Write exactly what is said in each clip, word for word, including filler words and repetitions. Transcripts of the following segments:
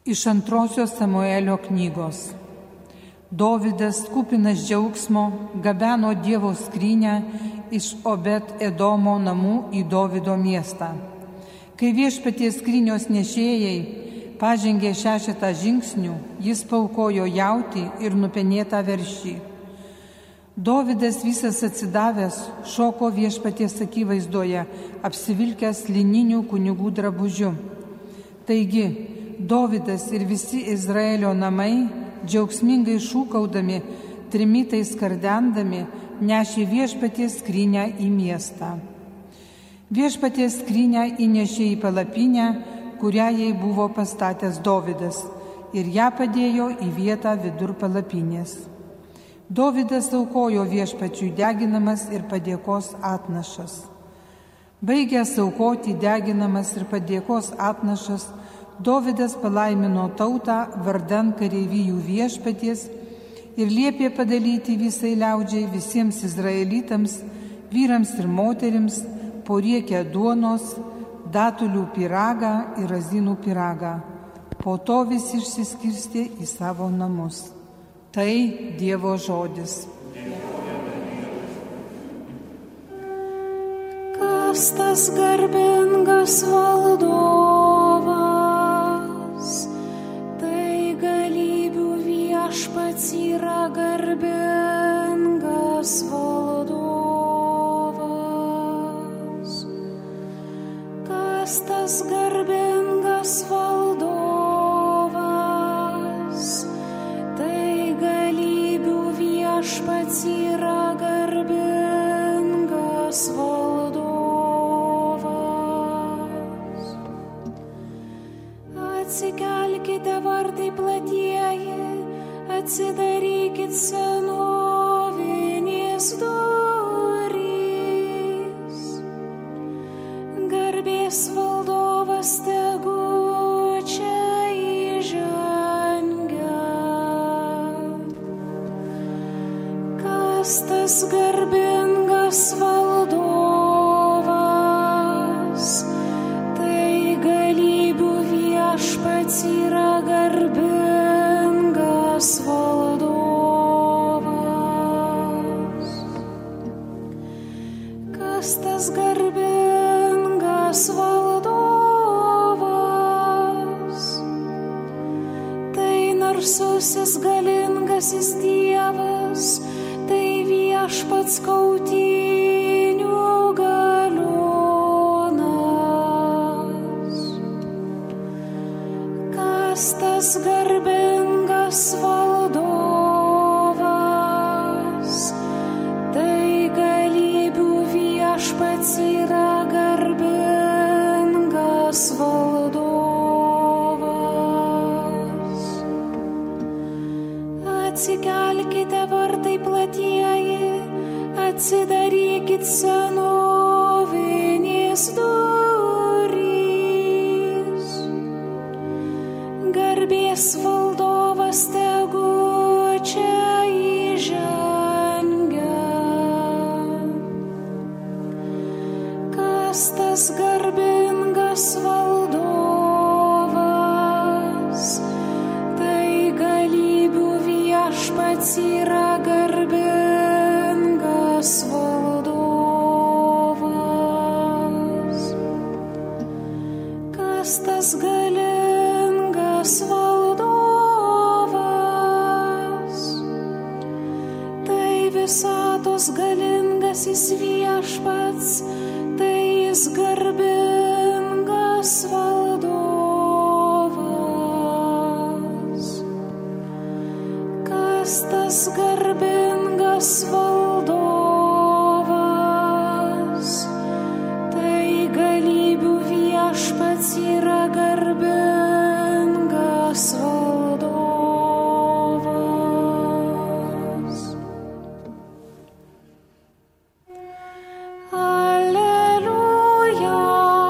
Iš antrosios Samuelio knygos. Dovydas, kupinas džiaugsmo, gabeno Dievo skrynę iš Obed Edomo namų į Dovydo miestą. Kai Viešpaties skrynios nešėjai pažengė šešetą žingsnių, jis paukojo jautį ir nupenėtą veršį. Dovydas visas atsidavęs šoko Viešpaties akivaizdoje, apsivilkęs lininių kunigų drabužiu. Taigi, Dovydas ir visi Izraelio namai, džiaugsmingai šūkaudami, trimitais kardendami, nešė Viešpaties skrynią į miestą. Viešpaties skrynią įnešė į palapinę, kurią jai buvo pastatęs Dovydas, ir ją padėjo į vietą vidur palapinės. Dovydas aukojo Viešpačiui deginamas ir padėkos atnašas. Baigęs aukoti deginamas ir padėkos atnašas, Dovydas palaimino tautą vardan kareivijų Viešpaties ir liepė padalyti visai liaudžiai, visiems izraelitams, vyrams ir moterims, po riekę duonos, datulių pyragą ir razinų pyragą. Po to visi išsiskirstė į savo namus. Tai Dievo žodis. Kas tas garbingas valdovas? Tai galybių viešpats yra garbingas valdovas. Kas tas garbingas valdovas? Tai galybių viešpats yra garbingas valdovas. Atsikelkite vartai platieji, atsidarykit senovinės durys. Garbės valdovas tegu čia įžengia. Kas tas garbingas valdovas? Tai galybių viešpats yra garbingas valdovas. Kas tas garbingas valdovas? Tai narsusis galingasis Dievas, tai viešpats kautynių galiūnas. Kas tas garbingas valdovas? Tai galybių viešpats yra garbingas valdovas. Atsikelkite vartai platieji, atsidarykit senovinės durys. Garbės valdovas tegu čia įžengia. Kas tas garbingas valdovas? Tai galybių viešpats yra garbingas valdovas. Kas tas galingas valdovas? Tai visatos galingasis viešpats, tai jis garbingas valdovas. Kas tas garbingas valdovas? Tai galybių viešpats yra garbingas valdovas. Alleluja.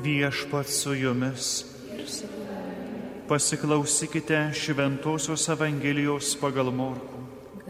Viešpats su jumis. Pasiklausykite Šventosios Evangelijos pagal Morkų.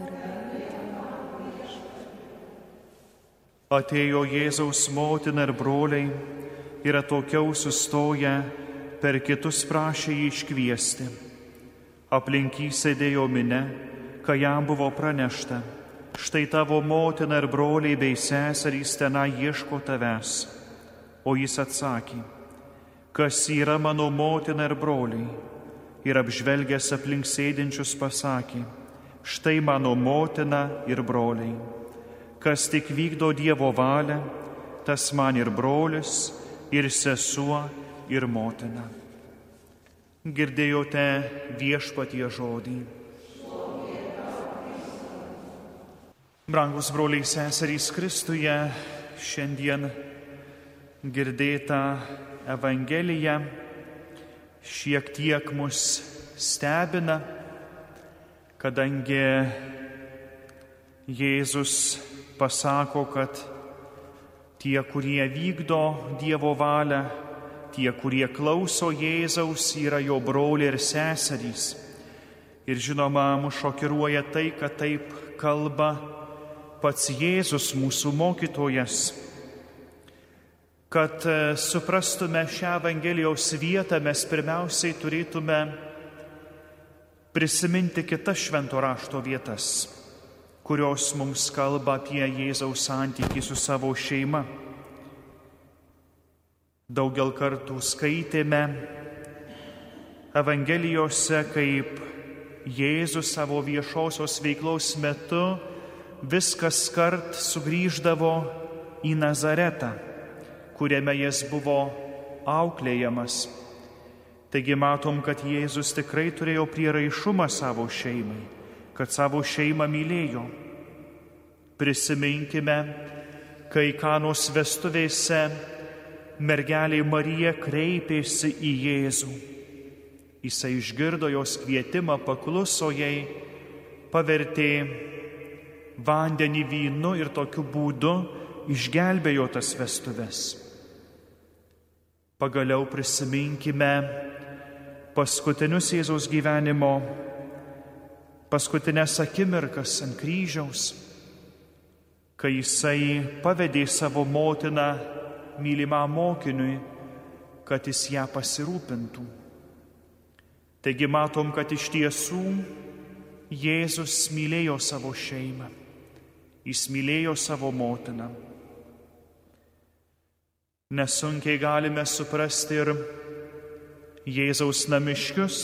Atėjo Jėzaus motina ir broliai ir atokiau sustoję per kitus prašė jį iškviesti. Aplink jį sėdėjo minia, kai jam buvo pranešta: štai tavo motina ir broliai bei seserys tenai ieško tavęs. O jis atsakė: kas yra mano motina ir broliai? Ir apžvelgęs aplink sėdinčius pasakė: štai mano motina ir broliai. Kas tik vykdo Dievo valią, tas man ir brolis, ir sesuo, ir motina. Girdėjote Viešpatie žodį. Brangus broliai seserys Kristuje, šiandien girdėta Evangelija šiek tiek mus stebina, kadangi Jėzus pasako, kad tie, kurie vykdo Dievo valią, tie, kurie klauso Jėzaus, yra jo broliai ir seserys. Ir žinoma, mus šokiruoja tai, kad taip kalba pats Jėzus, mūsų mokytojas. Kad suprastume šią Evangelijos vietą, mes pirmiausiai turėtume prisiminti kitas švento rašto vietas, kurios mums kalba apie Jėzaus santykį su savo šeima. Daugel kartų skaitėme Evangelijose, kaip Jėzus savo viešosios veiklos metu viskas kart sugrįždavo į Nazaretą, kuriame jis buvo auklėjamas. Taigi matom, kad Jėzus tikrai turėjo prieraišumą savo šeimai, kad savo šeimą mylėjo. Prisiminkime, kai Kanos vestuvėse mergelė Marija kreipėsi į Jėzų. Jisai išgirdo jos kvietimą, pakluso jai, pavertė vandenį vynu ir tokiu būdu išgelbėjo tas vestuves. Pagaliau prisiminkime paskutinius Jėzaus gyvenimo, paskutinės akimirkas ant kryžiaus, kai jisai pavedė savo motiną mylimam mokiniui, kad jis ją pasirūpintų. Taigi matom, kad iš tiesų Jėzus mylėjo savo šeimą, jis mylėjo savo motiną. Nesunkiai galime suprasti ir Jėzaus namiškius.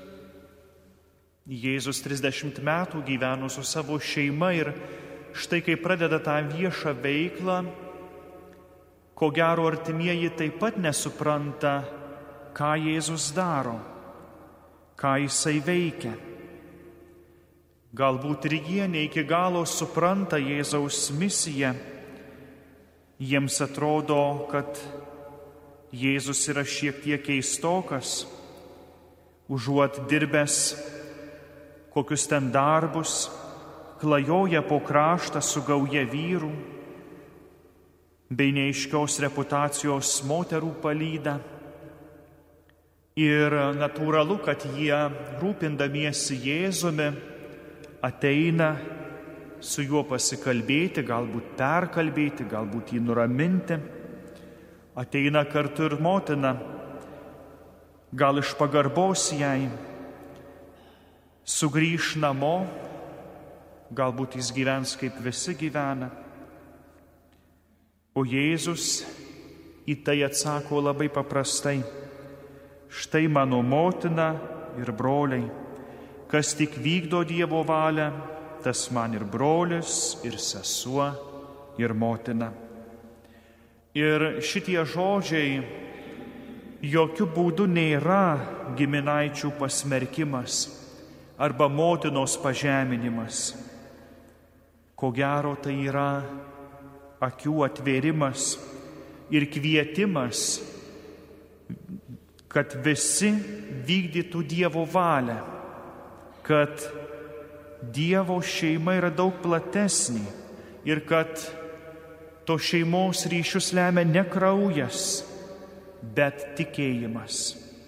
Jėzus trisdešimt metų gyveno su savo šeima ir štai kai pradeda tą viešą veiklą, ko gero artimieji taip pat nesupranta, ką Jėzus daro, ką jisai veikia. Galbūt ir jie ne iki galo supranta Jėzaus misiją. Jiems atrodo, kad Jėzus yra šiek tiek keistokas, užuot dirbęs kokius ten darbus, klajoja po kraštą su gauja vyrų, bei neaiškios reputacijos moterų palyda. Ir natūralu, kad jie, rūpindamiesi Jėzumi, ateina su juo pasikalbėti, galbūt perkalbėti, galbūt jį nuraminti. Ateina kartu ir motina, gal iš pagarbos jai, sugrįš namo, galbūt jis gyvens kaip visi gyvena. O Jėzus į tai atsako labai paprastai: štai mano motina ir broliai, kas tik vykdo Dievo valią, tas man ir brolis, ir sesuo, ir motina. Ir šitie žodžiai jokių būdų nėra giminaičių pasmerkimas arba motinos pažeminimas. Ko gero, tai yra akių atvėrimas ir kvietimas, kad visi vykdytų Dievo valią, kad Dievo šeima yra daug platesnė ir kad to šeimos ryšius lemia ne kraujas, bet tikėjimas.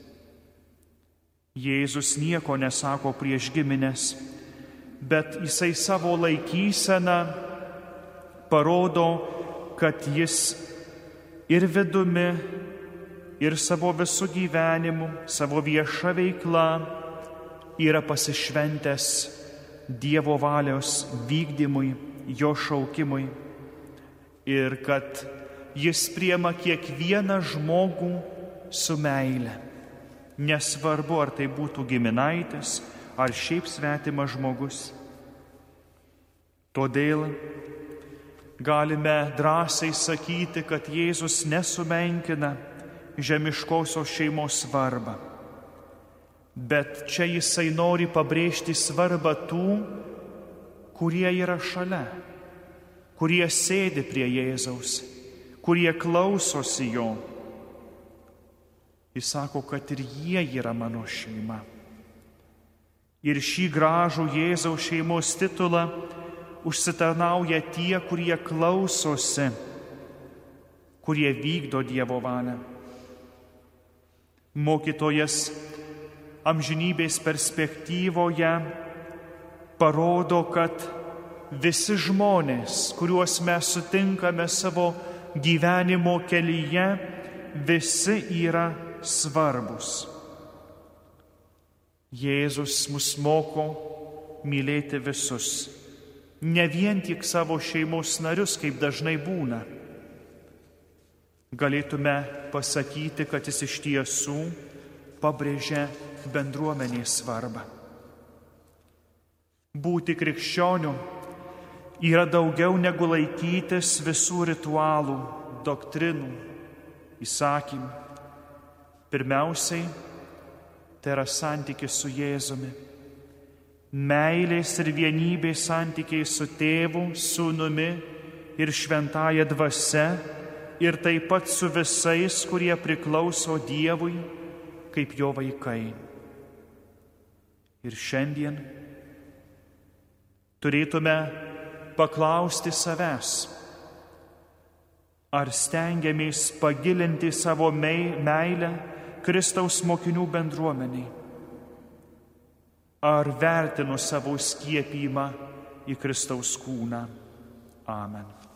Jėzus nieko nesako prieš giminės, bet jisai savo laikyseną parodo, kad jis ir vidumi, ir savo visų gyvenimu, savo vieša veikla yra pasišventęs Dievo valios vykdymui, jo šaukimui ir kad jis priima kiekvieną žmogų su meile. Nesvarbu, ar tai būtų giminaitis, ar šiaip svetimas žmogus. Todėl galime drąsiai sakyti, kad Jėzus nesumenkina žemiškosios šeimos svarbą. Bet čia jisai nori pabrėžti svarbą tų, kurie yra šalia, kurie sėdi prie Jėzaus, kurie klausosi jo. Jis sako, kad ir jie yra mano šeima. Ir šį gražų Jėzaus šeimos titulą užsitarnauja tie, kurie klausosi, kurie vykdo Dievo valią. Mokytojas amžinybės perspektyvoje parodo, kad visi žmonės, kuriuos mes sutinkame savo gyvenimo kelyje, visi yra svarbus. Jėzus mus moko mylėti visus, ne vien tik savo šeimos narius, kaip dažnai būna. Galėtume pasakyti, kad jis iš tiesų pabrėžia bendruomenės svarbą. Būti krikščioniu yra daugiau negu laikytis visų ritualų, doktrinų, įsakymų. Pirmiausiai, tai yra santykis su Jėzumi. Meilės ir vienybės santykiai su Tėvu, Sūnumi ir Šventąja Dvasia ir taip pat su visais, kurie priklauso Dievui kaip jo vaikai. Ir šiandien turėtume paklausti savęs, ar stengiamės pagilinti savo meilę Kristaus mokinių bendruomeniai, ar vertinu savo skiepijimą į Kristaus kūną. Amen.